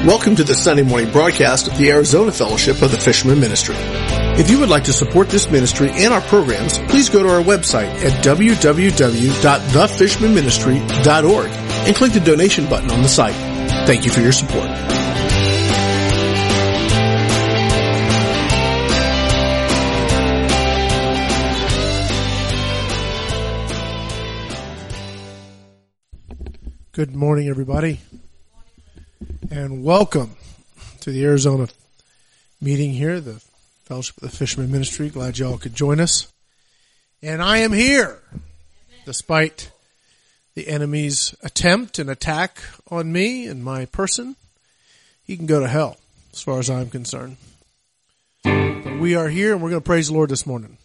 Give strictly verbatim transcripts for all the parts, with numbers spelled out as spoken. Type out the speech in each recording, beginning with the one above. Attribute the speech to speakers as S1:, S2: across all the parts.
S1: Welcome to the Sunday morning broadcast of the Arizona Fellowship of the Fisherman Ministry. If you would like to support this ministry and our programs, please go to our website at w w w dot the fisherman ministry dot org and click the donation button on the site. Thank you for your support.
S2: Good morning, everybody, and welcome to the Arizona meeting here, the Fellowship of the Fisherman Ministry. Glad y'all could join us. And I am here, despite the enemy's attempt and attack on me and my person. He can go to hell, as far as I'm concerned. But we are here, and we're going to praise the Lord this morning.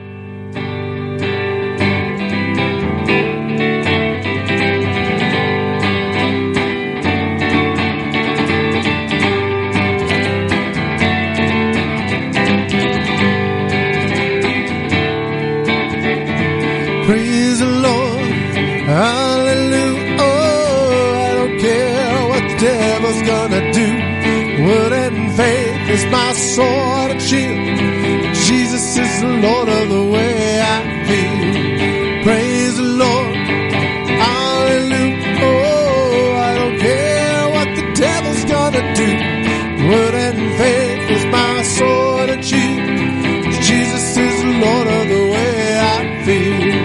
S3: Praise the Lord, hallelujah, oh, I don't care what the devil's gonna do. Word and faith is my sword and shield. Jesus is the Lord of the way I feel. Praise the Lord, hallelujah, oh, I don't care what the devil's gonna do. Word and faith is my sword and shield. Jesus is the Lord of the way I feel.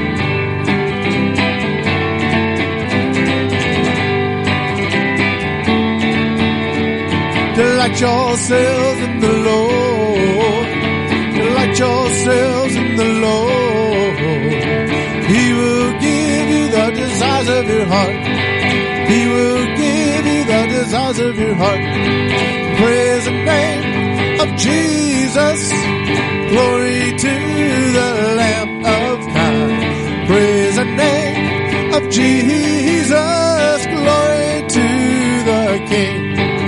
S3: Delight yourselves in the Lord. Delight yourselves in the Lord. He will give you the desires of your heart. He will give you the desires of your heart. Praise the name of Jesus. Glory to the Lamb of God. Praise the name of Jesus. Glory to the King.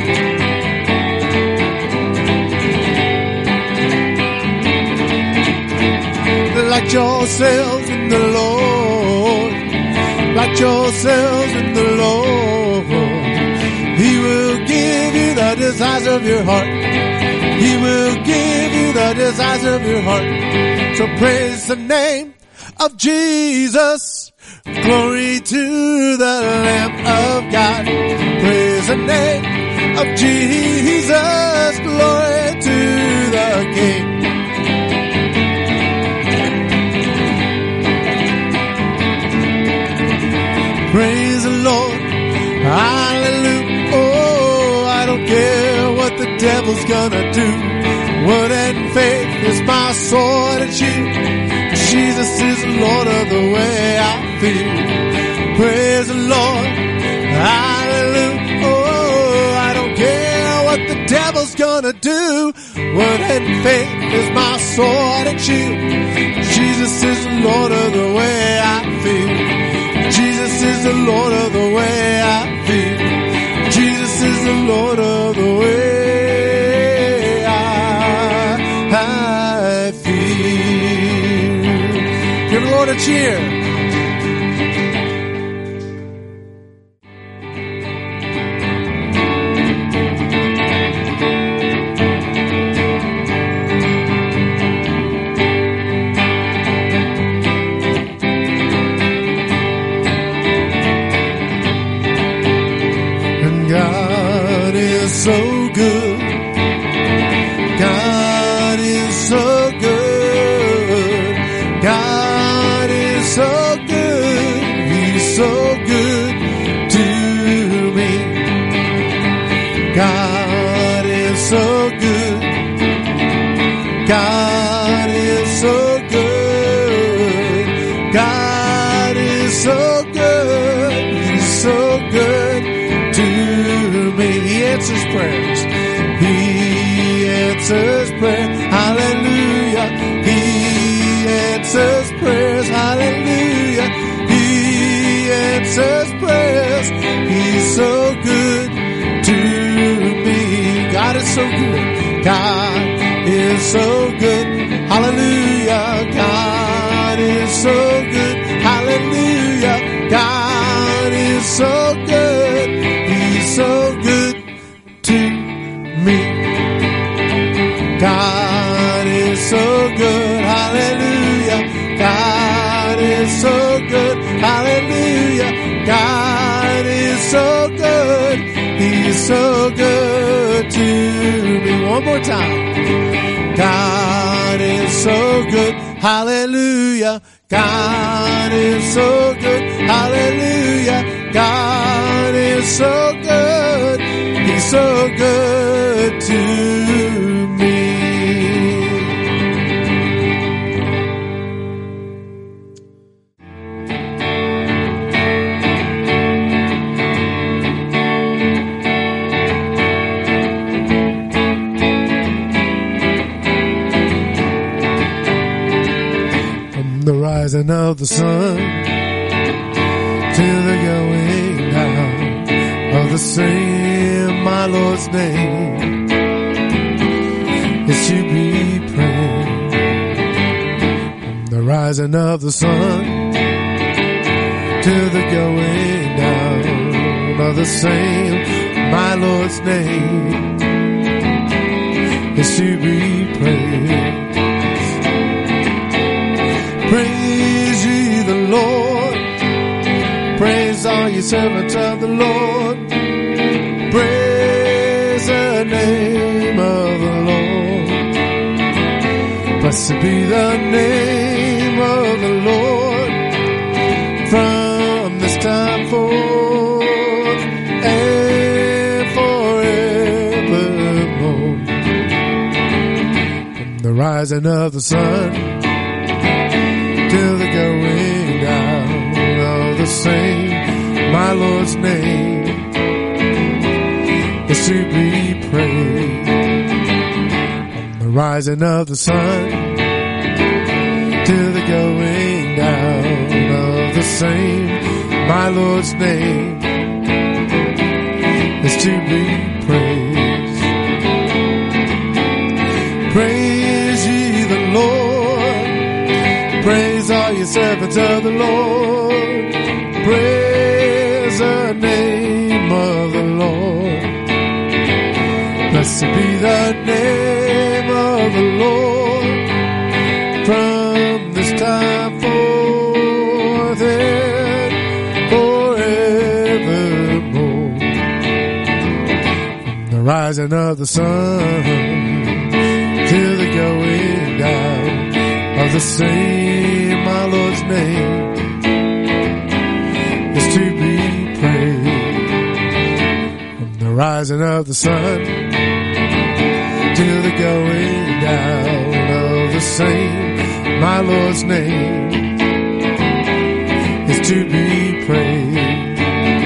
S3: Delight yourselves in the Lord. Delight yourselves in the Lord. He will give you the desires of your heart. He will give you the desires of your heart. So praise the name of Jesus. Glory to the Lamb of God. Praise the name of Jesus. Glory to the King. Praise the Lord, hallelujah, oh, I don't care what the devil's gonna do. Word and faith is my sword and shield. Jesus is the Lord of the way I feel. Praise the Lord, hallelujah, oh, I don't care what the devil's gonna do. Word and faith is my sword and shield. Jesus is the Lord of the way I feel. Jesus is the Lord of the way I feel. Jesus is the Lord of the way I, I feel. Give the Lord a cheer. So good. God is so good. God is so good. He's so good to me. God is so good. God is so good. God is so good. He's so good to me. He answers prayers. He answers prayers. Hallelujah. He answers prayers. Hallelujah. He answers prayers. He's so good to me. God is so good. God is so good. Hallelujah. God is so good. Hallelujah. God is so good. He's so good God is so good. Hallelujah. God is so good. Hallelujah. God is so good. He's so good to me. One more time. God is so good. Hallelujah. God is so good. Hallelujah. God is so good. He's so good to me. The rising of the sun till the going down of the same, my Lord's name is to be praised. From the rising of the sun till the going down of the same, my Lord's name is to be praised. Praise ye the Lord. Praise all ye servants of the Lord. Praise the name of the Lord. Blessed be the name of the Lord from this time forth and forevermore. From the rising of the sun till the going down of the same, my Lord's name is to be praised. From the rising of the sun till the going down of the same, my Lord's name is to be praised. Praise ye the Lord. Praise all you servants of the Lord. Praise the name of the Lord. Blessed be the name of the Lord from this time forth and forevermore. From the rising of the sun till the going down of the same, my Lord's name is to be praised. From the rising of the sun till the going down of the same, my Lord's name is to be praised.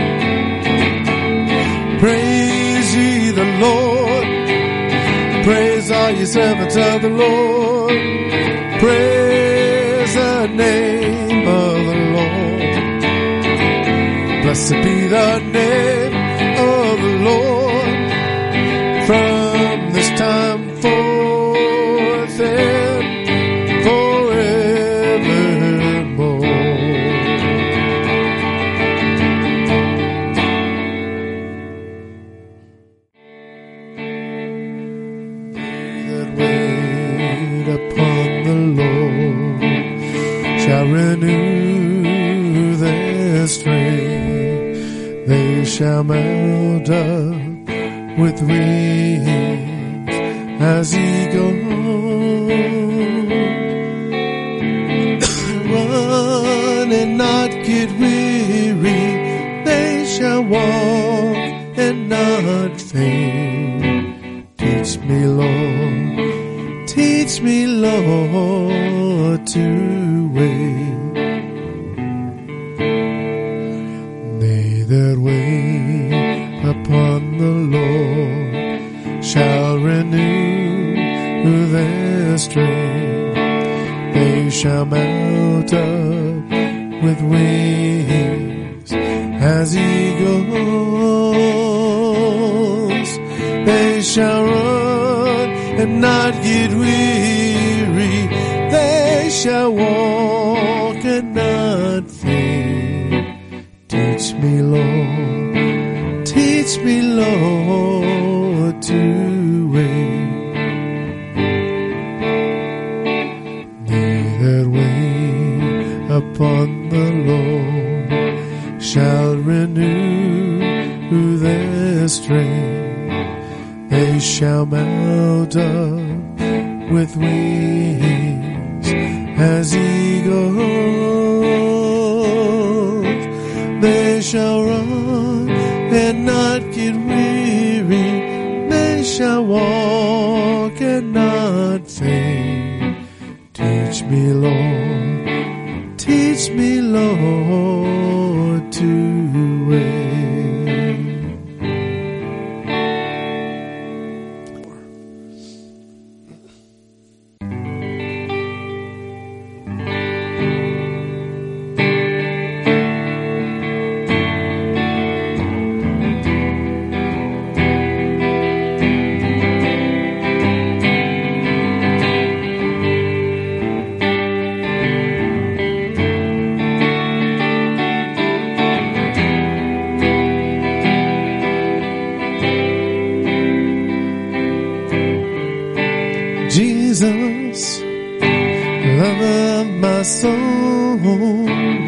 S3: Praise ye the Lord. Praise all ye servants of the Lord. Praise the name of the Lord. Blessed be the name of the Lord from this time forth and forevermore. They that wait upon the Lord shall renew their strength. They shall mount up with wings as eagles. Run and not get weary. They shall walk and not faint. Teach me, Lord. Teach me, Lord, to wait. They that wait upon the Lord shall renew their strength. They shall mount up with wings as eagles. They shall run and not get weary. They shall walk and not faint. Teach me, Lord, teach me, Lord, to wait. shall renew their strength. They shall mount up with wings as eagles. They shall run and not get weary. They shall walk and not faint. Teach me, Lord, teach me, Lord, to wait. Jesus, lover of my soul,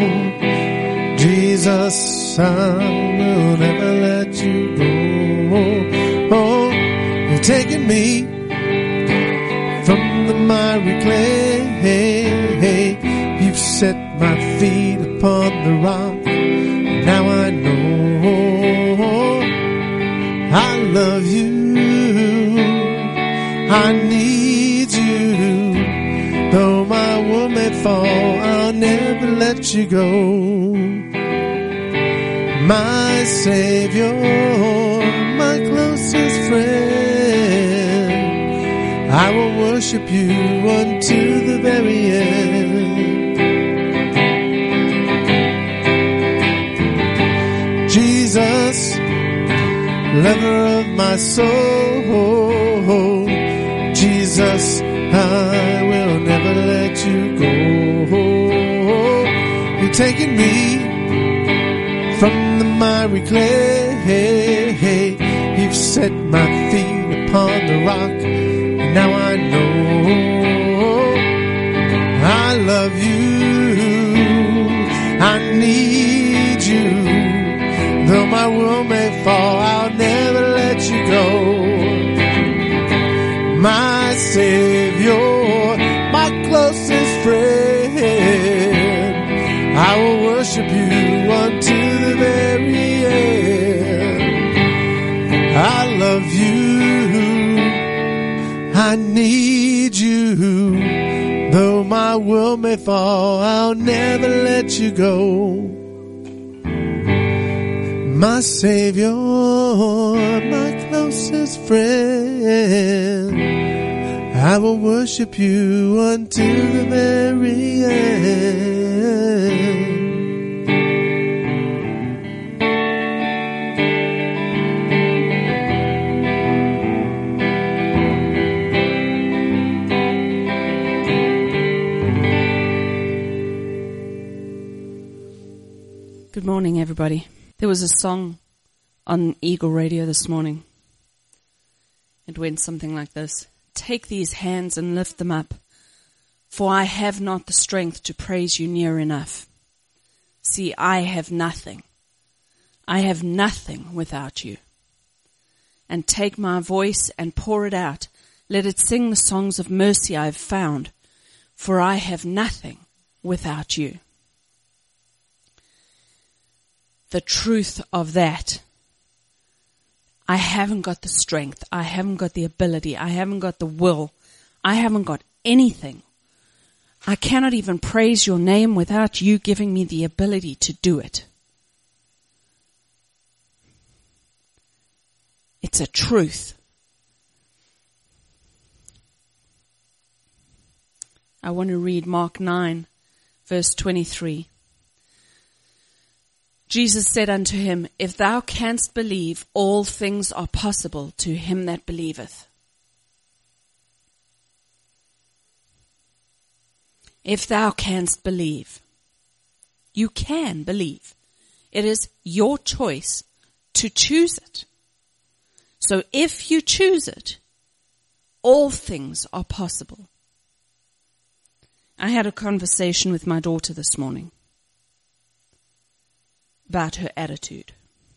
S3: Jesus, I will never let you go. Oh, you've taken me from the miry clay. You've set my feet upon the rock. Now I know I love you. I need you. Though my world may fall, I'll never let you go. My Savior, my closest friend, I will worship you unto the very end. Jesus, lover of my soul, Jesus, I will never let you go. You're taking me from the miry clay. You've set my feet upon the rock. And now I know I love you. I need you. Though my world may fall, I'll never let you go. My Savior, my closest friend, I will worship you unto the very end. I love you, I need you. Though my world may fall, I'll never let you go. My Savior, my closest friend, I will worship you until the very end.
S4: Good morning, everybody. There was a song on Eagle Radio this morning. It went something like this. Take these hands and lift them up, for I have not the strength to praise you near enough. See, I have nothing. I have nothing without you. And take my voice and pour it out. Let it sing the songs of mercy I have found, for I have nothing without you. The truth of that, I haven't got the strength, I haven't got the ability, I haven't got the will, I haven't got anything. I cannot even praise your name without you giving me the ability to do it. It's a truth. I want to read Mark nine, verse twenty-three. Jesus said unto him, If thou canst believe, all things are possible to him that believeth. If thou canst believe, you can believe. It is your choice to choose it. So if you choose it, all things are possible. I had a conversation with my daughter this morning. about her attitude.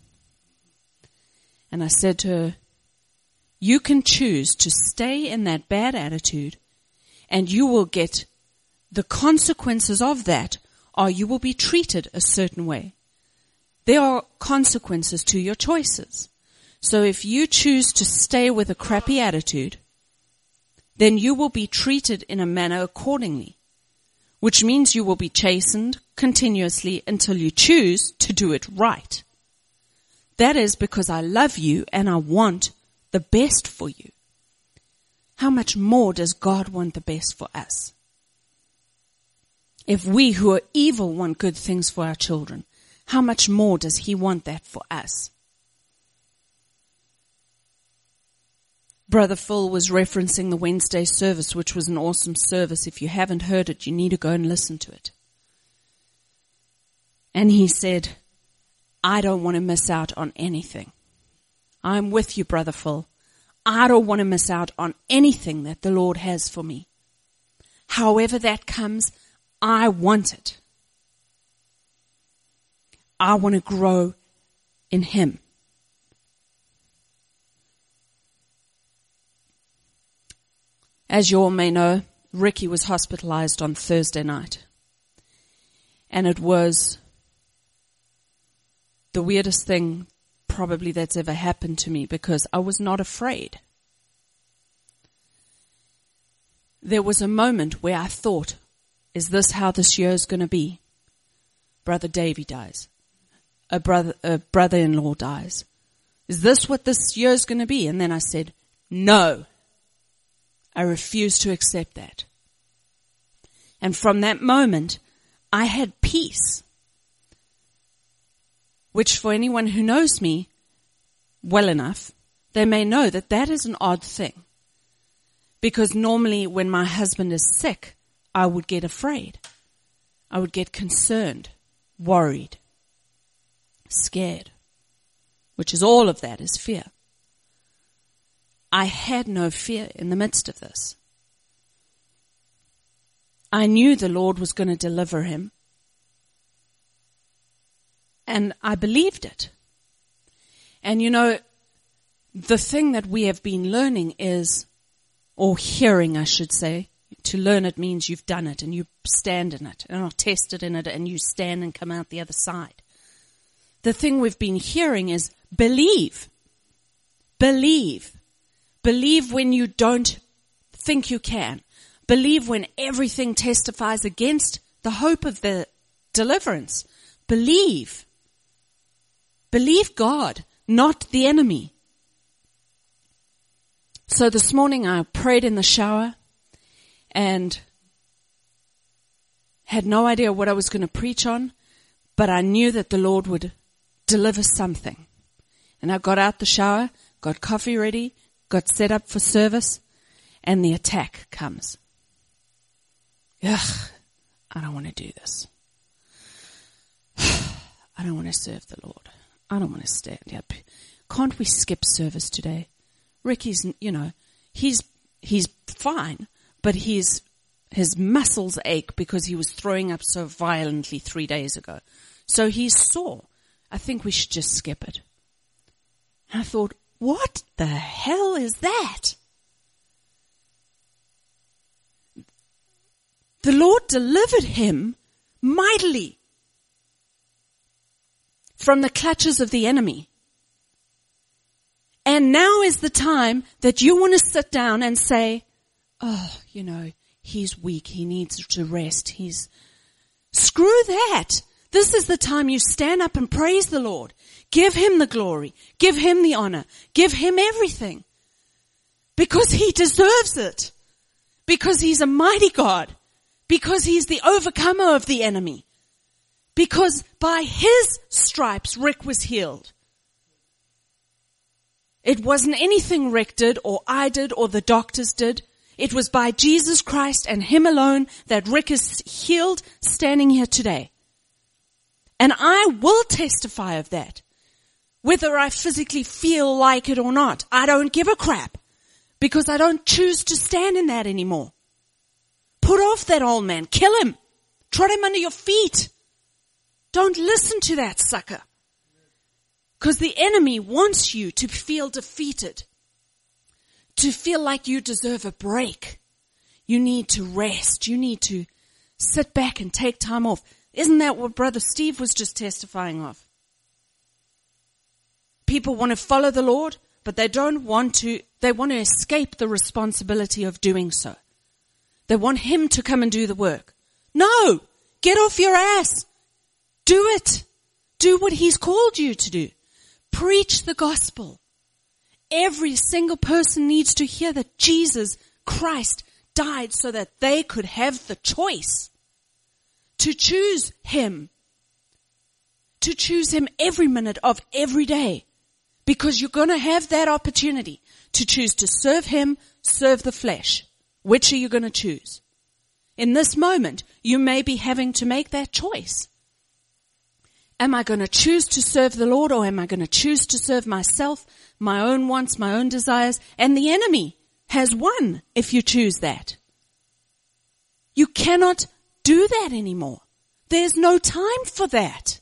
S4: And I said to her, you can choose to stay in that bad attitude and you will get the consequences of that, or you will be treated a certain way. There are consequences to your choices. So if you choose to stay with a crappy attitude, then you will be treated in a manner accordingly, which means you will be chastened continuously until you choose to do it right. That is because I love you and I want the best for you. How much more does God want the best for us? If we who are evil want good things for our children, how much more does He want that for us? Brother Phil was referencing the Wednesday service, which was an awesome service. If you haven't heard it, you need to go and listen to it. And he said, I don't want to miss out on anything. I'm with you, Brother Phil. I don't want to miss out on anything that the Lord has for me. However that comes, I want it. I want to grow in Him. As you all may know, Ricky was hospitalized on Thursday night. And it was the weirdest thing probably that's ever happened to me, because I was not afraid. There was a moment where I thought, is this how this year is going to be? Brother Davy dies. A brother, a brother-in-law dies. Is this what this year is going to be? And then I said, no. I refuse to accept that. And from that moment, I had peace. Which for anyone who knows me well enough, they may know that that is an odd thing. Because normally when my husband is sick, I would get afraid. I would get concerned, worried, scared. Which is all of that is fear. I had no fear in the midst of this. I knew the Lord was going to deliver him. And I believed it. And you know, the thing that we have been learning is, or hearing I should say, to learn it means you've done it and you stand in it and are tested in it and you stand and come out the other side. The thing we've been hearing is believe. Believe. Believe when you don't think you can. Believe when everything testifies against the hope of the deliverance. Believe. Believe God, not the enemy. So this morning I prayed in the shower and had no idea what I was going to preach on, but I knew that the Lord would deliver something. And I got out the shower, got coffee ready, got set up for service, and the attack comes. Ugh, I don't want to do this. I don't want to serve the Lord. I don't want to stand up. Can't we skip service today? Ricky's, you know, he's he's fine, but his his muscles ache because he was throwing up so violently three days ago. So he's sore. I think we should just skip it. And I thought, what the hell is that? The Lord delivered him mightily from the clutches of the enemy. And now is the time that you want to sit down and say, oh, you know, he's weak. He needs to rest. He's, screw that. This is the time you stand up and praise the Lord. Give him the glory. Give him the honor. Give him everything. Because he deserves it. Because he's a mighty God. Because he's the overcomer of the enemy. Because by his stripes, Rick was healed. It wasn't anything Rick did or I did or the doctors did. It was by Jesus Christ and him alone that Rick is healed standing here today. And I will testify of that. Whether I physically feel like it or not, I don't give a crap. Because I don't choose to stand in that anymore. Put off that old man. Kill him. Trot him under your feet. Don't listen to that sucker. Because the enemy wants you to feel defeated, to feel like you deserve a break. You need to rest. You need to sit back and take time off. Isn't that what Brother Steve was just testifying of? People want to follow the Lord, but they don't want to, they want to escape the responsibility of doing so. They want Him to come and do the work. No! Get off your ass! Do it! Do what He's called you to do. Preach the gospel. Every single person needs to hear that Jesus Christ died so that they could have the choice to choose Him. To choose Him every minute of every day. Because you're going to have that opportunity to choose to serve Him, serve the flesh. Which are you going to choose? In this moment, you may be having to make that choice. Am I going to choose to serve the Lord, or am I going to choose to serve myself, my own wants, my own desires? And the enemy has won if you choose that. You cannot do that anymore. There's no time for that.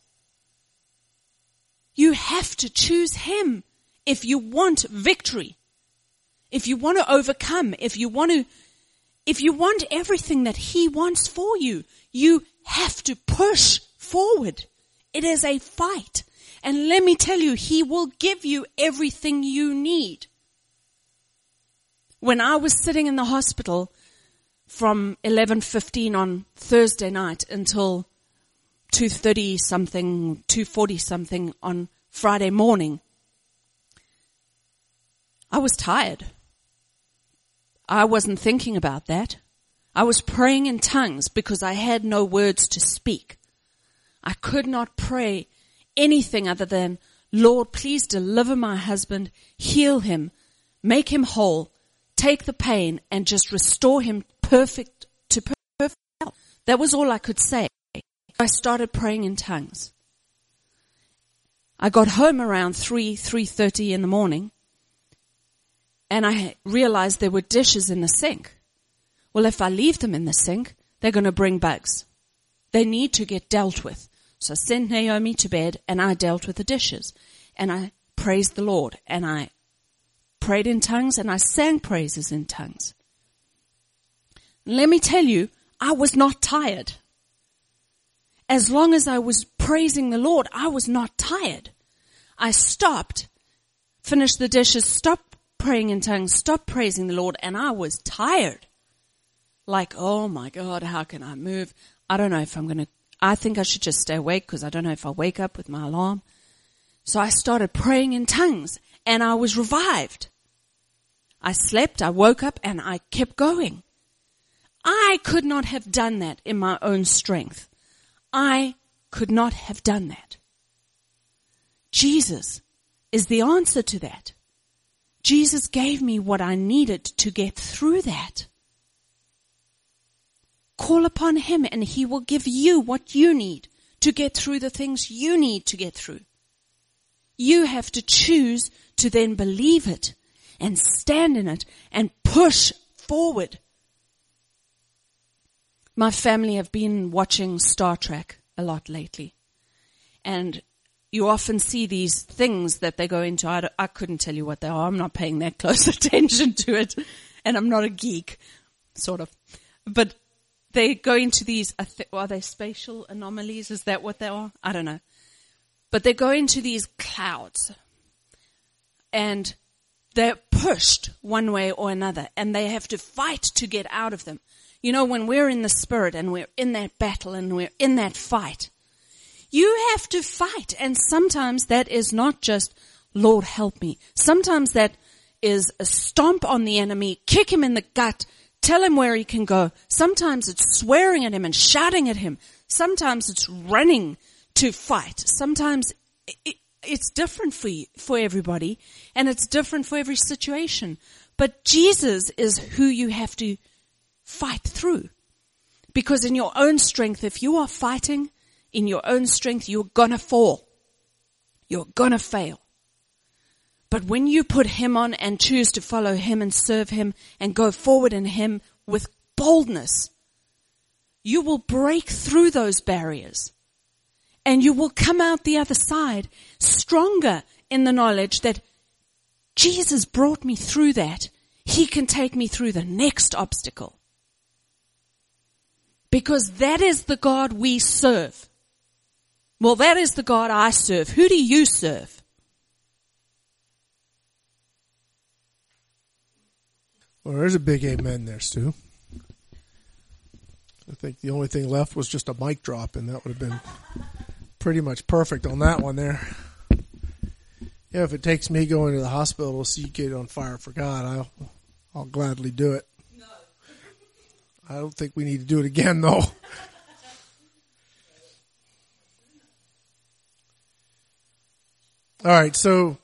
S4: You have to choose Him if you want victory. If you want to overcome, if you want to, if you want everything that He wants for you, you have to push forward. It is a fight. And let me tell you, He will give you everything you need. When I was sitting in the hospital from eleven fifteen on Thursday night until two thirty something, two forty something on Friday morning, I was tired. I wasn't thinking about that. I was praying in tongues because I had no words to speak. I could not pray anything other than, Lord, please deliver my husband, heal him, make him whole, take the pain, and just restore him perfect to perfect health. That was all I could say. I started praying in tongues. I got home around three, three thirty in the morning, and I realized there were dishes in the sink. Well, if I leave them in the sink, they're going to bring bugs. They need to get dealt with. So I sent Naomi to bed, and I dealt with the dishes. And I praised the Lord, and I prayed in tongues, and I sang praises in tongues. Let me tell you, I was not tired. As long as I was praising the Lord, I was not tired. I stopped, finished the dishes, stopped praying in tongues, stopped praising the Lord, and I was tired. Like, oh my God, how can I move? I don't know if I'm going to, I think I should just stay awake because I don't know if I'll wake up with my alarm. So I started praying in tongues, and I was revived. I slept, I woke up, and I kept going. I could not have done that in my own strength. I could not have done that. Jesus is the answer to that. Jesus gave me what I needed to get through that. Call upon Him, and He will give you what you need to get through the things you need to get through. You have to choose to then believe it and stand in it and push forward. My family have been watching Star Trek a lot lately. And you often see these things that they go into. I, I couldn't tell you what they are. I'm not paying that close attention to it. And I'm not a geek, sort of. But they go into these, are they spatial anomalies? Is that what they are? I don't know. But they go into these clouds. And they're pushed one way or another. And they have to fight to get out of them. You know, when we're in the Spirit and we're in that battle and we're in that fight, you have to fight. And sometimes that is not just, Lord, help me. Sometimes that is a stomp on the enemy, kick him in the gut, tell him where he can go. Sometimes it's swearing at him and shouting at him. Sometimes it's running to fight. Sometimes it, it's different for you, for everybody, and it's different for every situation. But Jesus is who you have to fight through. Because in your own strength, if you are fighting in your own strength, you're gonna fall. You're gonna fail. But when you put Him on and choose to follow Him and serve Him and go forward in Him with boldness, you will break through those barriers And you will come out the other side stronger in the knowledge that Jesus brought me through that. He can take me through the next obstacle. Because that is the God we serve. Well, that is the God I serve. Who do you serve?
S2: Well, there's a big amen there, Stu. I think the only thing left was just a mic drop, and that would have been pretty much perfect on that one there. Yeah, if it takes me going to the hospital to see you get on fire for God, I'll, I'll gladly do it. No. I don't think we need to do it again, though. All right, so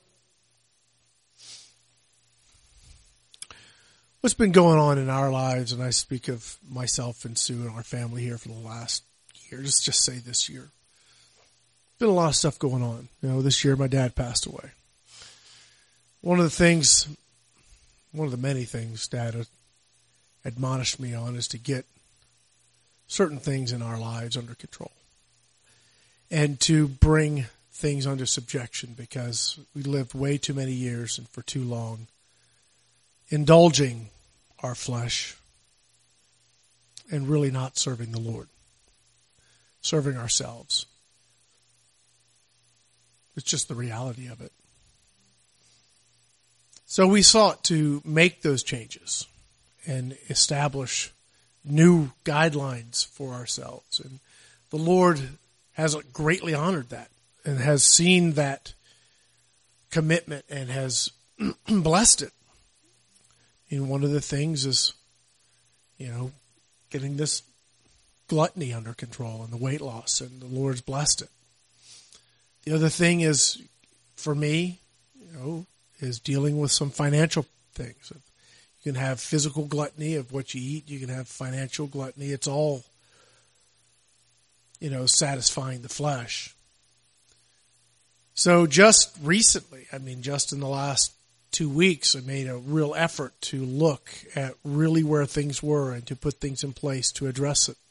S2: what's been going on in our lives, and I speak of myself and Sue and our family here for the last year, just just say this year. Been a lot of stuff going on. You know, this year my dad passed away. One of the things, one of the many things Dad admonished me on is to get certain things in our lives under control and to bring things under subjection, because we lived way too many years and for too long indulging our flesh and really not serving the Lord, serving ourselves. It's just the reality of it. So we sought to make those changes and establish new guidelines for ourselves. And the Lord has greatly honored that and has seen that commitment and has blessed it. And one of the things is, you know, getting this gluttony under control and the weight loss, and the Lord's blessed it. The other thing is, for me, you know, is dealing with some financial things. You can have physical gluttony of what you eat. You can have financial gluttony. It's all, you know, satisfying the flesh. So just recently, I mean, just in the last two weeks, I made a real effort to look at really where things were and to put things in place to address it.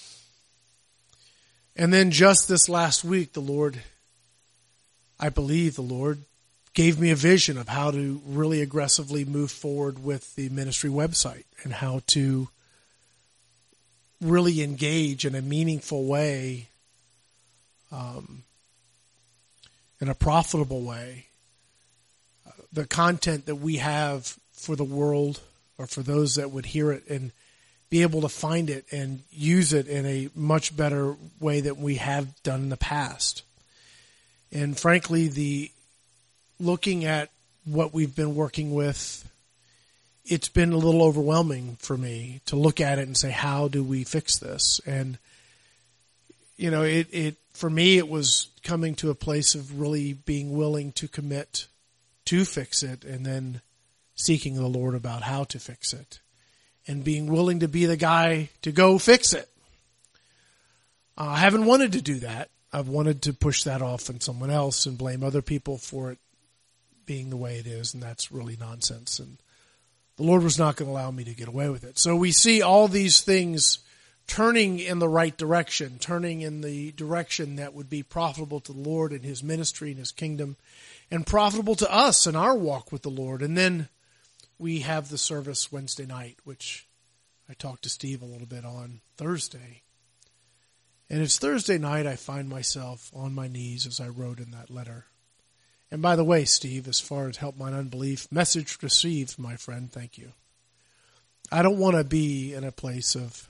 S2: And then just this last week, the Lord, I believe the Lord gave me a vision of how to really aggressively move forward with the ministry website and how to really engage in a meaningful way, um, in a profitable way, uh, the content that we have for the world or for those that would hear it, and be able to find it and use it in a much better way than we have done in the past. And frankly, the looking at what we've been working with, it's been a little overwhelming for me to look at it and say, how do we fix this? And, you know, it, it for me, it was coming to a place of really being willing to commit to fix it, and then seeking the Lord about how to fix it, and being willing to be the guy to go fix it. Uh, I haven't wanted to do that. I've wanted to push that off on someone else and blame other people for it being the way it is, and that's really nonsense. And the Lord was not going to allow me to get away with it. So we see all these things turning in the right direction, turning in the direction that would be profitable to the Lord and His ministry and His kingdom, and profitable to us in our walk with the Lord. And then we have the service Wednesday night, which I talked to Steve a little bit on Thursday. And it's Thursday night I find myself on my knees, as I wrote in that letter. And by the way, Steve, as far as help mine unbelief, message received, my friend, thank you. I don't want to be in a place of,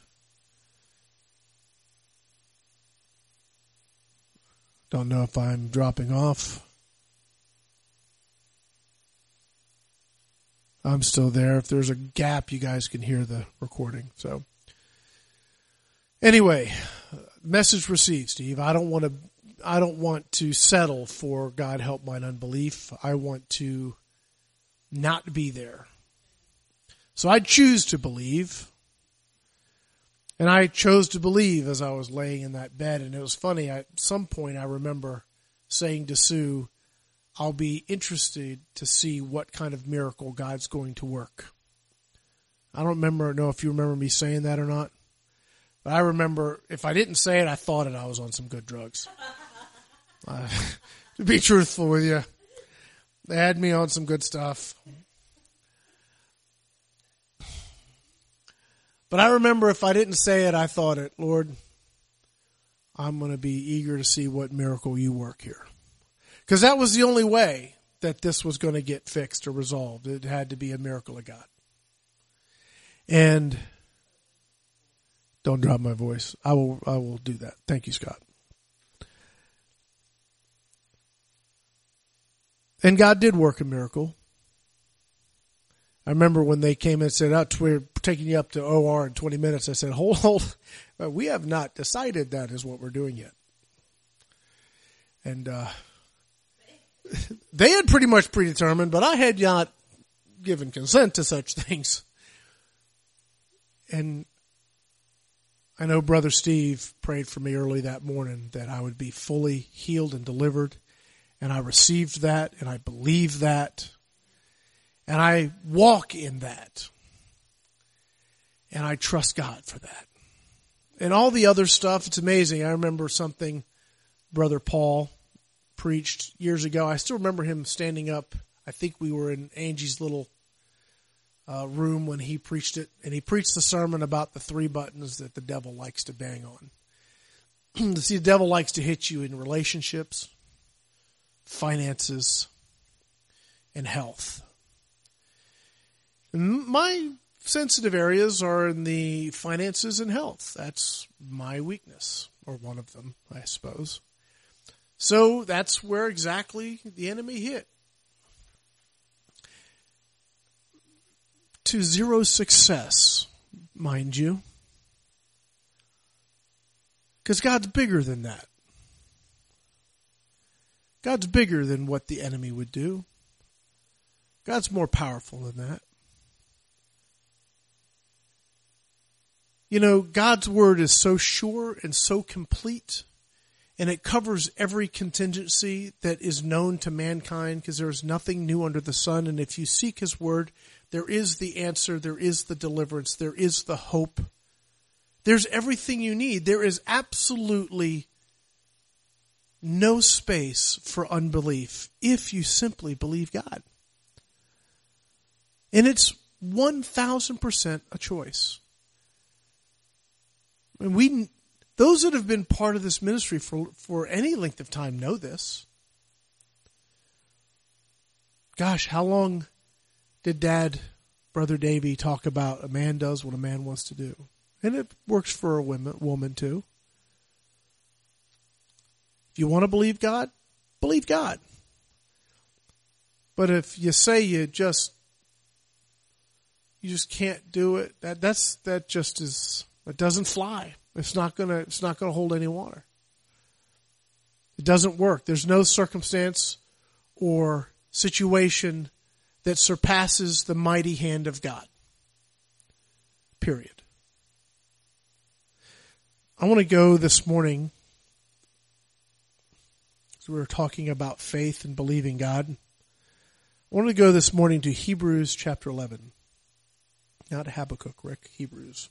S2: don't know if I'm dropping off. I'm still there. If there's a gap, you guys can hear the recording. So anyway, message received, Steve. I don't want to I don't want to settle for God help mine unbelief. I want to not be there. So I choose to believe. And I chose to believe as I was laying in that bed. And it was funny. At some point, I remember saying to Sue, I'll be interested to see what kind of miracle God's going to work. I don't remember, know if you remember me saying that or not. But I remember, if I didn't say it, I thought it, I was on some good drugs. Uh, to be truthful with you, they had me on some good stuff. But I remember if I didn't say it, I thought it, Lord, I'm going to be eager to see what miracle you work here. Because that was the only way that this was going to get fixed or resolved. It had to be a miracle of God. And don't drop my voice. I will, I will do that. Thank you, Scott. And God did work a miracle. I remember when they came and said, oh, we're taking you up to O R in twenty minutes. I said, hold, hold. We have not decided that is what we're doing yet. And uh, they had pretty much predetermined, but I had not given consent to such things. And I know Brother Steve prayed for me early that morning that I would be fully healed and delivered. And I received that, and I believe that. And I walk in that. And I trust God for that. And all the other stuff, it's amazing. I remember something Brother Paul preached years ago. I still remember him standing up. I think we were in Angie's little uh, room when he preached it. And he preached the sermon about the three buttons that the devil likes to bang on. See, the devil likes to hit you in relationships, finances, and health. And my sensitive areas are in the finances and health. That's my weakness, or one of them, I suppose. So that's where exactly the enemy hit. To zero success, mind you. Because God's bigger than that. God's bigger than what the enemy would do. God's more powerful than that. You know, God's word is so sure and so complete, and it covers every contingency that is known to mankind, because there is nothing new under the sun. And if you seek his word, there is the answer, there is the deliverance, there is the hope. There's everything you need. There is absolutely no space for unbelief if you simply believe God. And it's one thousand percent a choice. And we, those that have been part of this ministry for, for any length of time know this. Gosh, how long did Dad, Brother Davey, talk about a man does what a man wants to do? And it works for a woman, woman too. If you want to believe God, believe God. But if you say you just you just can't do it, that that's that just is it doesn't fly. It's not gonna it's not gonna hold any water. It doesn't work. There's no circumstance or situation that surpasses the mighty hand of God. Period. I want to go this morning, as we were talking about faith and believing God. I want to go this morning to Hebrews chapter eleven. Not Habakkuk, Rick, Hebrews.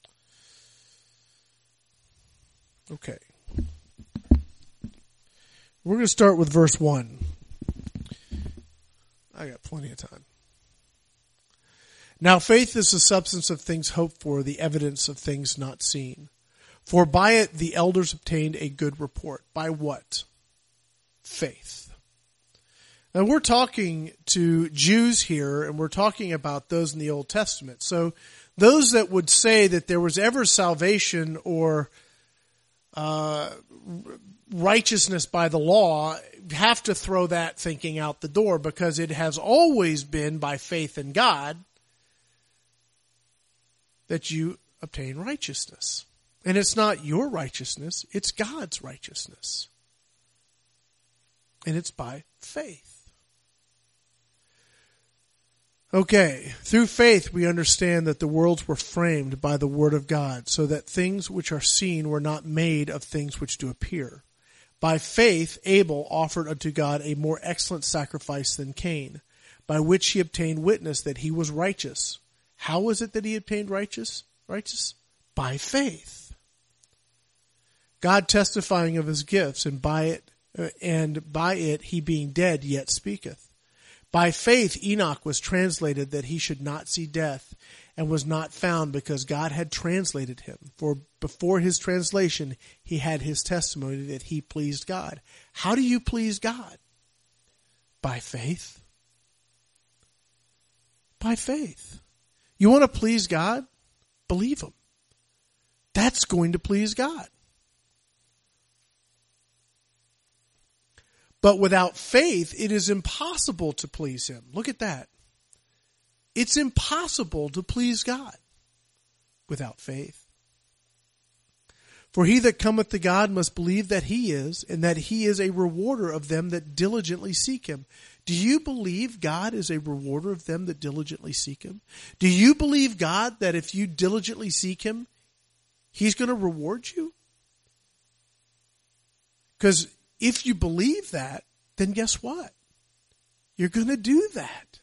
S2: Okay. We're going to start with verse one. I got plenty of time. Now faith is the substance of things hoped for, the evidence of things not seen. For by it the elders obtained a good report. By what? Faith. Now we're talking to Jews here, and we're talking about those in the Old Testament. So those that would say that there was ever salvation or uh, righteousness by the law have to throw that thinking out the door, because it has always been by faith in God that you obtain righteousness. And it's not your righteousness, it's God's righteousness. And it's by faith. Okay, through faith we understand that the worlds were framed by the word of God, so that things which are seen were not made of things which do appear. By faith Abel offered unto God a more excellent sacrifice than Cain, by which he obtained witness that he was righteous. How was it that he obtained righteous? Righteous? By faith. God testifying of his gifts, and by it and by it he being dead yet speaketh. By faith Enoch was translated that he should not see death, and was not found because God had translated him. For before his translation he had his testimony that he pleased God. How do you please God? By faith. By faith. You want to please God? Believe him. That's going to please God. But without faith, it is impossible to please him. Look at that. It's impossible to please God without faith. For he that cometh to God must believe that he is, and that he is a rewarder of them that diligently seek him. Do you believe God is a rewarder of them that diligently seek him? Do you believe God that if you diligently seek him, he's going to reward you? Because if you believe that, then guess what? You're going to do that.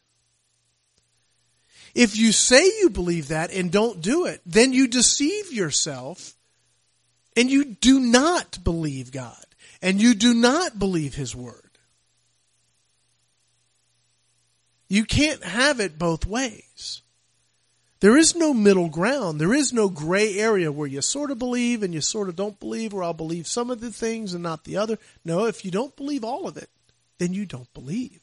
S2: If you say you believe that and don't do it, then you deceive yourself and you do not believe God and you do not believe his word. You can't have it both ways. There is no middle ground. There is no gray area where you sort of believe and you sort of don't believe, or I'll believe some of the things and not the other. No, if you don't believe all of it, then you don't believe.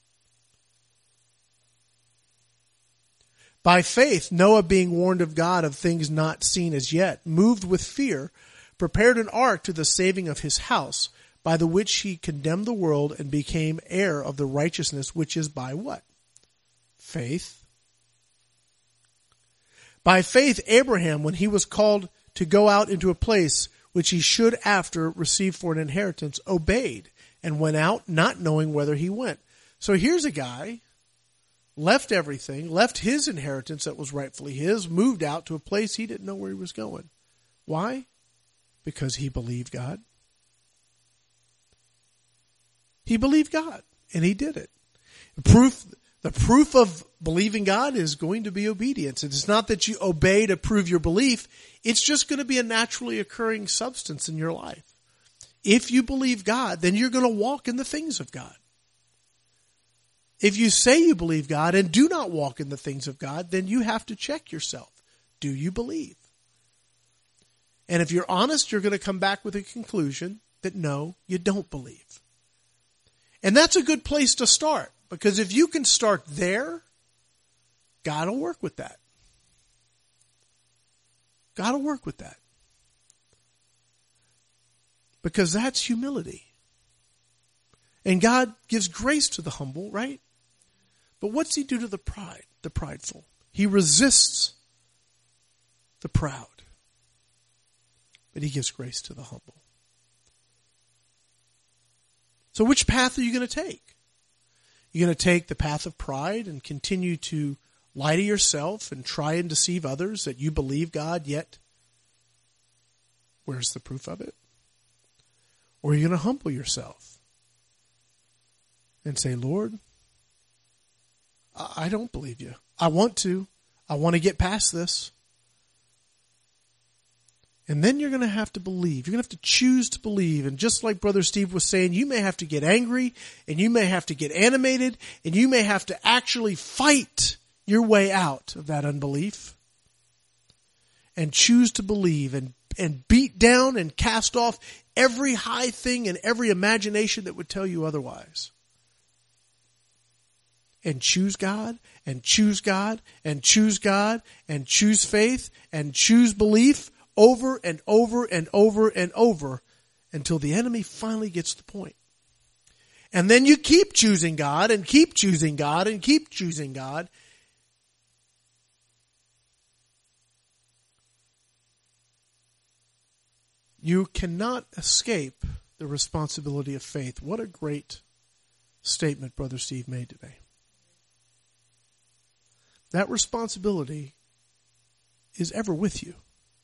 S2: By faith, Noah, being warned of God of things not seen as yet, moved with fear, prepared an ark to the saving of his house, by the which he condemned the world and became heir of the righteousness which is by what? Faith. By faith, Abraham, when he was called to go out into a place which he should after receive for an inheritance, obeyed and went out, not knowing whither he went. So here's a guy, left everything, left his inheritance that was rightfully his, moved out to a place he didn't know where he was going. Why? Because he believed God. He believed God, and he did it. Proof. The proof of believing God is going to be obedience. It's not that you obey to prove your belief. It's just going to be a naturally occurring substance in your life. If you believe God, then you're going to walk in the things of God. If you say you believe God and do not walk in the things of God, then you have to check yourself. Do you believe? And if you're honest, you're going to come back with a conclusion that no, you don't believe. And that's a good place to start. Because if you can start there, God will work with that. God will work with that. Because that's humility. And God gives grace to the humble, right? But what's he do to the pride, the prideful? He resists the proud. But he gives grace to the humble. So which path are you going to take? You're going to take the path of pride and continue to lie to yourself and try and deceive others that you believe God, yet where's the proof of it? Or are you going to humble yourself and say, Lord, I don't believe you. I want to. I want to get past this. And then you're going to have to believe. You're going to have to choose to believe. And just like Brother Steve was saying, you may have to get angry, and you may have to get animated, and you may have to actually fight your way out of that unbelief. And choose to believe and, and beat down and cast off every high thing and every imagination that would tell you otherwise. And choose God, and choose God, and choose God, and choose faith, and choose belief, over and over and over and over until the enemy finally gets the point. And then you keep choosing God and keep choosing God and keep choosing God. You cannot escape the responsibility of faith. What a great statement Brother Steve made today. That responsibility is ever with you.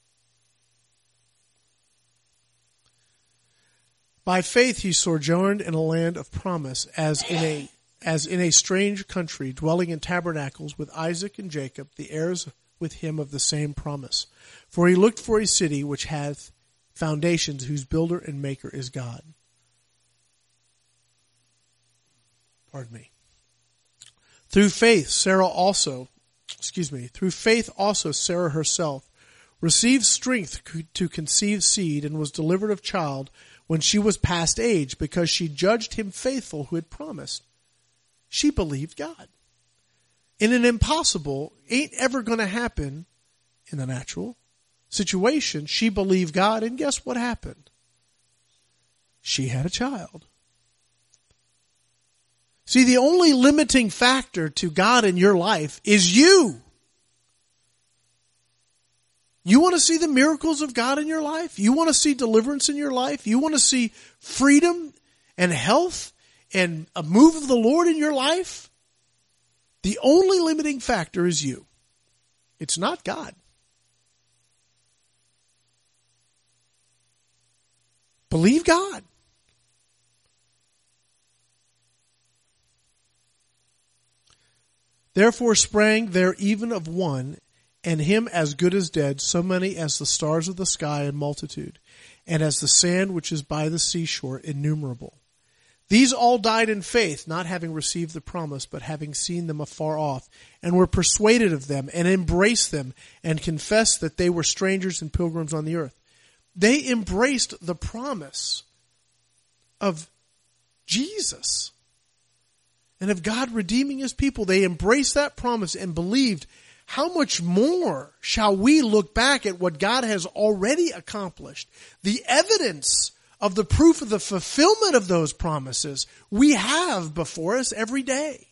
S2: By faith he sojourned in a land of promise, as in a as in a strange country, dwelling in tabernacles with Isaac and Jacob, the heirs with him of the same promise. For he looked for a city which hath foundations, whose builder and maker is God. Pardon me. Through faith, Sarah also, excuse me, through faith also Sarah herself received strength to conceive seed and was delivered of child when she was past age because she judged him faithful who had promised. She believed God. In an impossible, ain't ever going to happen in the natural situation, she believed God, and guess what happened? She had a child. See, the only limiting factor to God in your life is you. You want to see the miracles of God in your life? You want to see deliverance in your life? You want to see freedom and health and a move of the Lord in your life? The only limiting factor is you. It's not God. Believe God. Therefore sprang there even of one, and him as good as dead, so many as the stars of the sky in multitude, and as the sand which is by the seashore innumerable. These all died in faith, not having received the promise, but having seen them afar off, and were persuaded of them, and embraced them, and confessed that they were strangers and pilgrims on the earth. They embraced the promise of Jesus and of God redeeming his people. They embraced that promise and believed. How much more shall we look back at what God has already accomplished? The evidence of the proof of the fulfillment of those promises we have before us every day.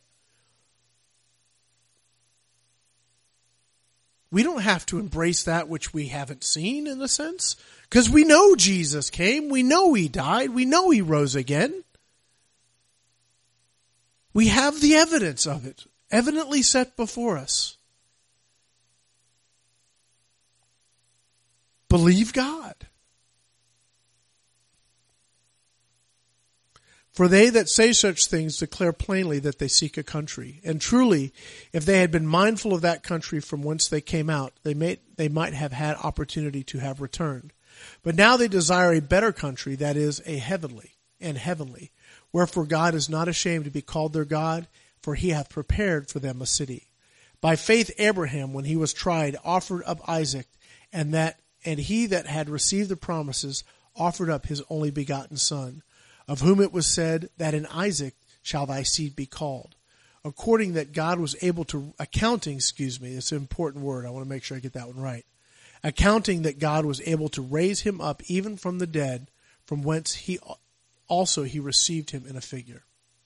S2: We don't have to embrace that which we haven't seen, in a sense, because we know Jesus came, we know he died, we know he rose again. We have the evidence of it, evidently set before us. Believe God. For they that say such things declare plainly that they seek a country. And truly, if they had been mindful of that country from whence they came out, they may, they might have had opportunity to have returned. But now they desire a better country, that is, a heavenly and heavenly. Wherefore God is not ashamed to be called their God, for he hath prepared for them a city. By faith Abraham, when he was tried, offered up Isaac, and that and he that had received the promises offered up his only begotten son, of whom it was said that in Isaac shall thy seed be called. According that God was able to, accounting, excuse me, it's an important word, I want to make sure I get that one right. Accounting that God was able to raise him up even from the dead, from whence he also he received him in a figure.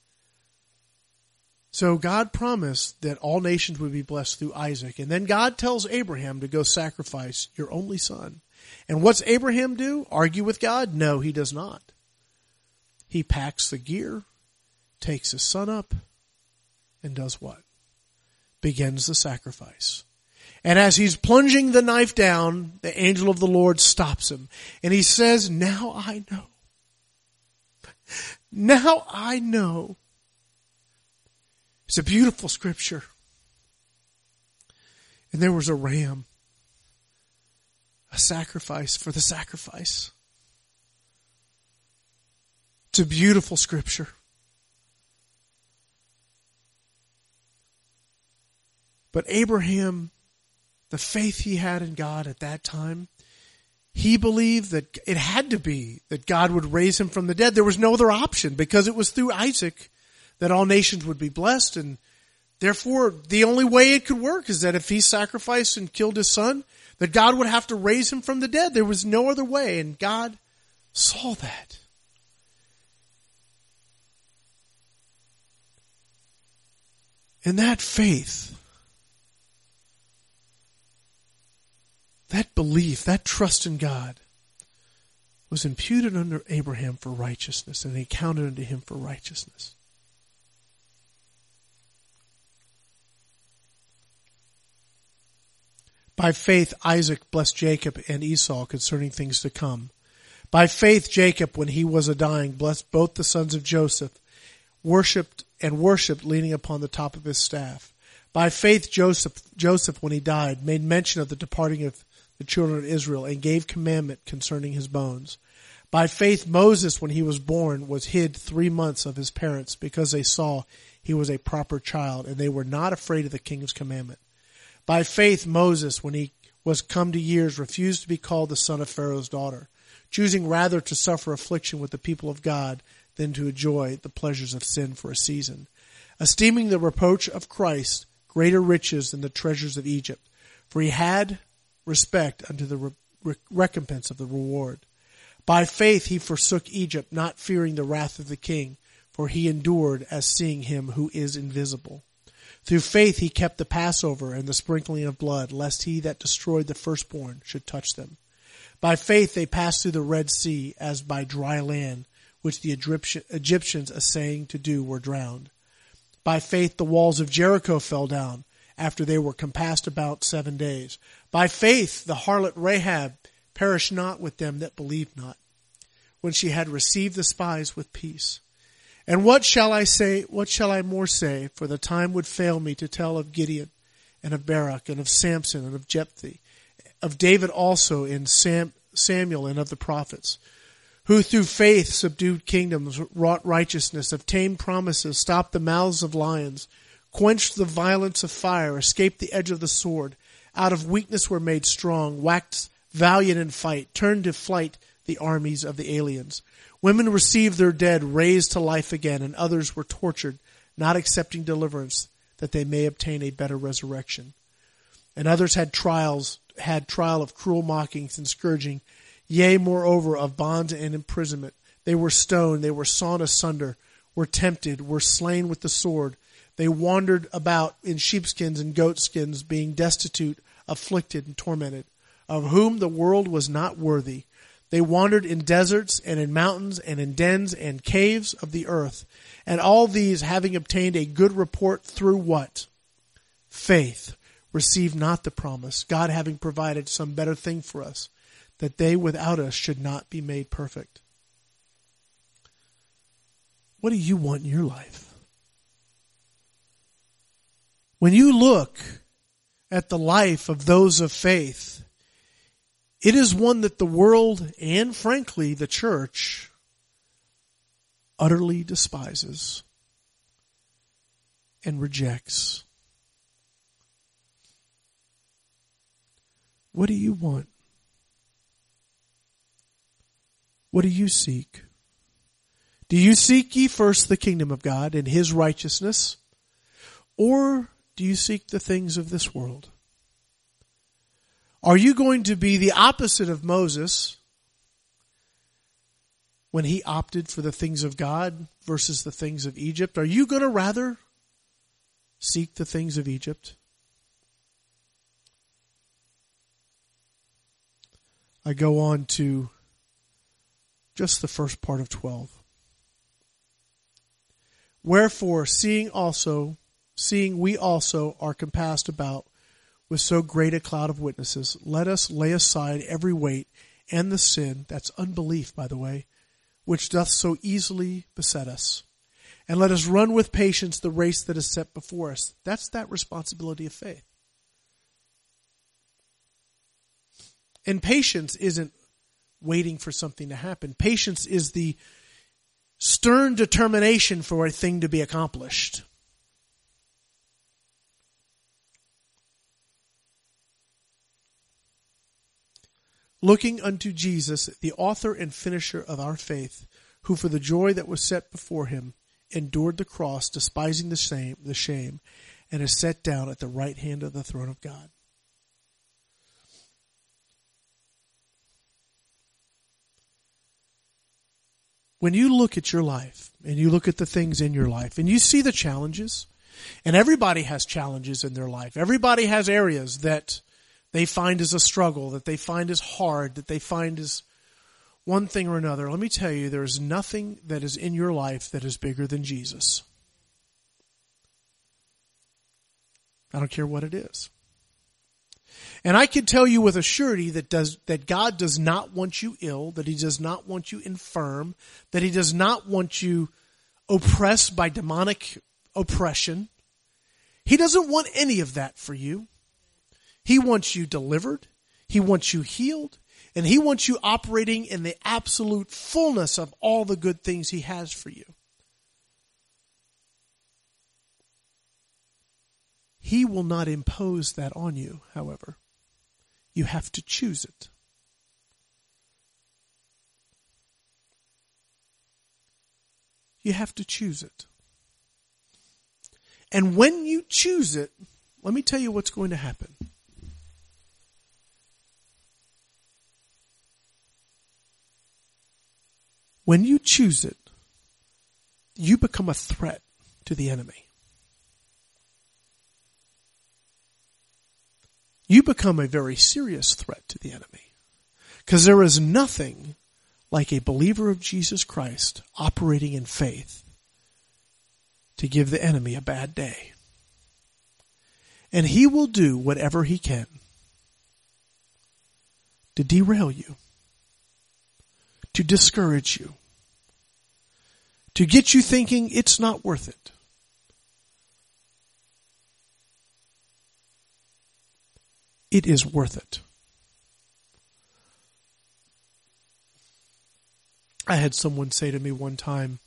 S2: So God promised that all nations would be blessed through Isaac. And then God tells Abraham to go sacrifice your only son. And what's Abraham do? Argue with God? No, he does not. He packs the gear, takes his son up, and does what? Begins the sacrifice. And as he's plunging the knife down, the angel of the Lord stops him. And he says, now I know. Now I know. It's a beautiful scripture. And there was a ram, a sacrifice for the sacrifice. It's a beautiful scripture. But Abraham, the faith he had in God at that time, he believed that it had to be that God would raise him from the dead. There was no other option because it was through Isaac that all nations would be blessed, and therefore the only way it could work is that if he sacrificed and killed his son, that God would have to raise him from the dead. There was no other way, and God saw that. And that faith, that belief, that trust in God was imputed unto Abraham for righteousness, and he counted unto him for righteousness. By faith, Isaac blessed Jacob and Esau concerning things to come. By faith, Jacob, when he was a dying, blessed both the sons of Joseph, worshipped and worshipped leaning upon the top of his staff. By faith, Joseph, Joseph, when he died, made mention of the departing of the children of Israel and gave commandment concerning his bones. By faith, Moses, when he was born, was hid three months of his parents because they saw he was a proper child, and they were not afraid of the king's commandment. By faith, Moses, when he was come to years, refused to be called the son of Pharaoh's daughter, choosing rather to suffer affliction with the people of God than to enjoy the pleasures of sin for a season, esteeming the reproach of Christ greater riches than the treasures of Egypt, for he had respect unto the re- recompense of the reward. By faith he forsook Egypt, not fearing the wrath of the king, for he endured as seeing him who is invisible. Through faith he kept the Passover and the sprinkling of blood, lest he that destroyed the firstborn should touch them. By faith they passed through the Red Sea as by dry land, which the Egyptians essaying to do were drowned. By faith the walls of Jericho fell down, after they were compassed about seven days. By faith the harlot Rahab perished not with them that believed not, when she had received the spies with peace. And what shall I say, what shall I more say, for the time would fail me to tell of Gideon, and of Barak, and of Samson, and of Jephthah, of David also in Sam, Samuel, and of the prophets, who through faith subdued kingdoms, wrought righteousness, obtained promises, stopped the mouths of lions, quenched the violence of fire, escaped the edge of the sword, out of weakness were made strong, waxed valiant in fight, turned to flight the armies of the aliens. Women received their dead raised to life again, and others were tortured, not accepting deliverance, that they may obtain a better resurrection. And others had trials, had trial of cruel mockings and scourging, yea, moreover, of bonds and imprisonment. They were stoned, they were sawn asunder, were tempted, were slain with the sword. They wandered about in sheepskins and goatskins, being destitute, afflicted, and tormented, of whom the world was not worthy. They wandered in deserts and in mountains and in dens and caves of the earth. And all these, having obtained a good report through what? Faith, received not the promise, God having provided some better thing for us, that they without us should not be made perfect. What do you want in your life? When you look at the life of those of faith, it is one that the world and, frankly, the church utterly despises and rejects. What do you want? What do you seek? Do you seek ye first the kingdom of God and his righteousness? Or do you seek the things of this world? Are you going to be the opposite of Moses when he opted for the things of God versus the things of Egypt? Are you going to rather seek the things of Egypt? I go on to just the first part of twelve. Wherefore, seeing also, seeing we also are compassed about with so great a cloud of witnesses, let us lay aside every weight and the sin, that's unbelief, by the way, which doth so easily beset us. And let us run with patience the race that is set before us. That's that responsibility of faith. And patience isn't waiting for something to happen. Patience is the stern determination for a thing to be accomplished. Looking unto Jesus, the author and finisher of our faith, who for the joy that was set before him endured the cross, despising the shame, the shame, and is set down at the right hand of the throne of God. When you look at your life, and you look at the things in your life, and you see the challenges, and everybody has challenges in their life. Everybody has areas that they find as a struggle, that they find as hard, that they find as one thing or another. Let me tell you, there is nothing that is in your life that is bigger than Jesus. I don't care what it is. And I can tell you with a surety that does that God does not want you ill, that he does not want you infirm, that he does not want you oppressed by demonic oppression. He doesn't want any of that for you. He wants you delivered. He wants you healed. And He wants you operating in the absolute fullness of all the good things He has for you. He will not impose that on you, however. You have to choose it. You have to choose it. And when you choose it, let me tell you what's going to happen. When you choose it, you become a threat to the enemy. You become a very serious threat to the enemy. Because there is nothing like a believer of Jesus Christ operating in faith to give the enemy a bad day. And he will do whatever he can to derail you, to discourage you, to get you thinking it's not worth it. It is worth it. I had someone say to me one time,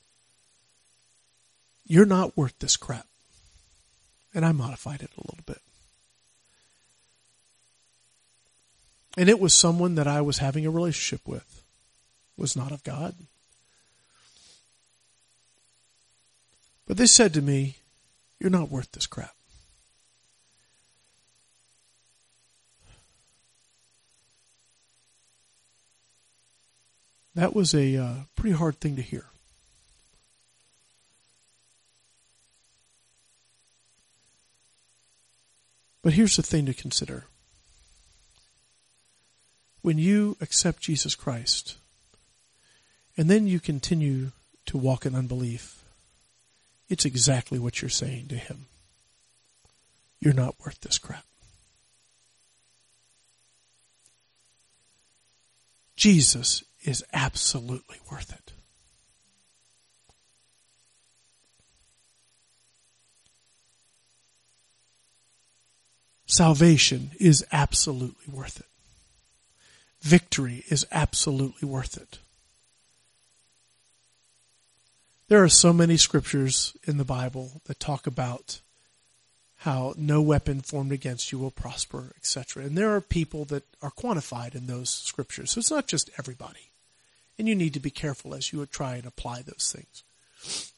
S2: "You're not worth this crap." And I modified it a little bit. And it was someone that I was having a relationship with. It was not of God. But they said to me, "You're not worth this crap." That was a uh, pretty hard thing to hear. But here's the thing to consider. When you accept Jesus Christ, and then you continue to walk in unbelief, it's exactly what you're saying to Him. You're not worth this crap. Jesus is absolutely worth it. Salvation is absolutely worth it. Victory is absolutely worth it. There are so many scriptures in the Bible that talk about how no weapon formed against you will prosper, et cetera. And there are people that are quantified in those scriptures. So it's not just everybody. And you need to be careful as you would try and apply those things.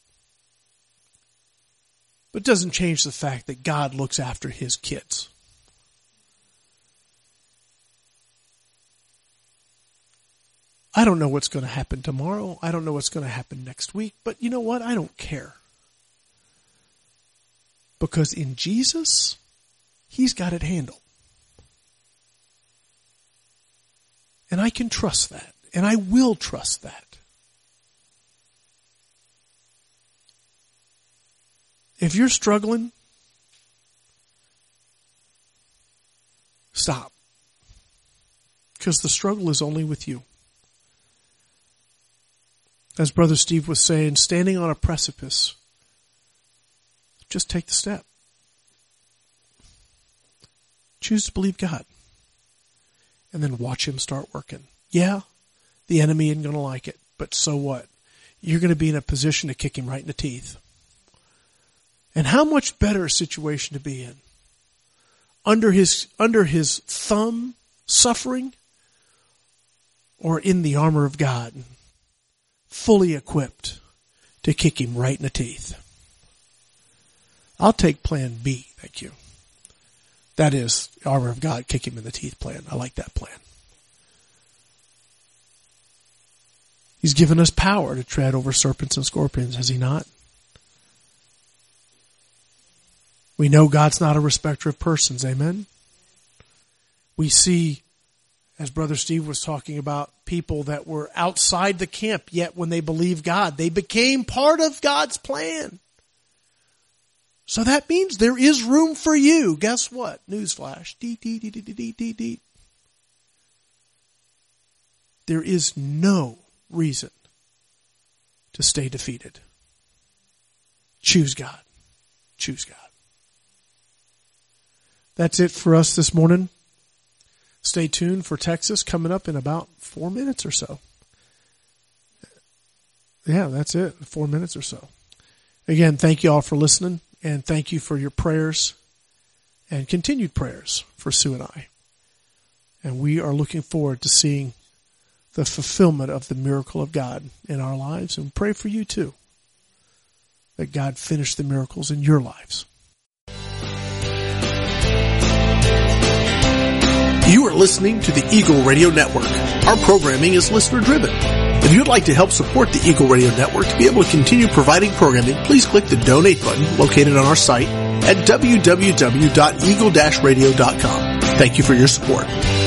S2: But it doesn't change the fact that God looks after His kids. I don't know what's going to happen tomorrow. I don't know what's going to happen next week. But you know what? I don't care. Because in Jesus, He's got it handled. And I can trust that. And I will trust that. If you're struggling, stop. Because the struggle is only with you. As Brother Steve was saying, standing on a precipice, just take the step. Choose to believe God. And then watch Him start working. Yeah, the enemy isn't going to like it, but so what? You're going to be in a position to kick him right in the teeth. And how much better a situation to be in? Under his, under his thumb, suffering, or in the armor of God, fully equipped to kick him right in the teeth. I'll take plan B, thank you. That is, the armor of God, kick him in the teeth plan. I like that plan. He's given us power to tread over serpents and scorpions, has He not? We know God's not a respecter of persons, amen? We see, as Brother Steve was talking about, people that were outside the camp, yet when they believed God, they became part of God's plan. So that means there is room for you. Guess what? Newsflash. Deet, deet, deet, deet, deet, deet, deet. There is no reason to stay defeated. Choose God. Choose God. That's it for us this morning. Stay tuned for Texas coming up in about four minutes or so. Yeah, that's it. Four minutes or so. Again, thank you all for listening, and thank you for your prayers and continued prayers for Sue and I. And we are looking forward to seeing the fulfillment of the miracle of God in our lives, and pray for you too, that God finish the miracles in your lives.
S1: You are listening to the Eagle Radio Network. Our programming is listener driven. If you'd like to help support the Eagle Radio Network to be able to continue providing programming, please click the donate button located on our site at w w w dot eagle dash radio dot com. Thank you for your support.